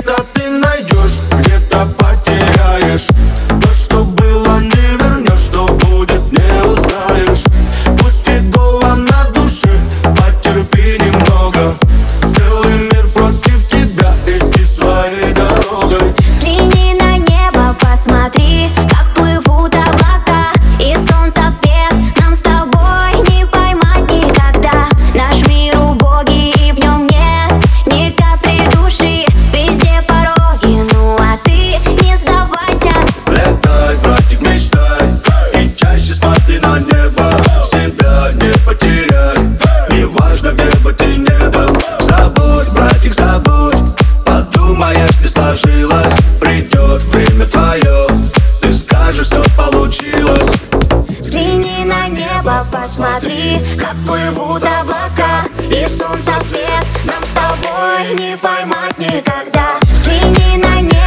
Где-то ты найдешь, где-то потеряешь. То, что было, не вернешь, что будет, не узнаешь. Пусть и голова на душе, потерпи немного. Целый мир против тебя, иди своей дорогой. Взгляни на небо, посмотри, как плывут облака, и солнца свет нам с тобой не поймать никогда. Наш мир убогий, и в нем нет ни капли души. Везде пороги, ну а ты не сдавайся. Летай, братик, мечтай, и чаще смотри на небо. Себя не потеряй, неважно, где бы ты ни был. Забудь, братик, забудь, подумаешь, не сложилось. Придет время твое, ты скажешь, все получилось. Взгляни на небо, посмотри, как плывут облака, и солнца свет нам с тобой не поймать никогда. Взгляни на небо.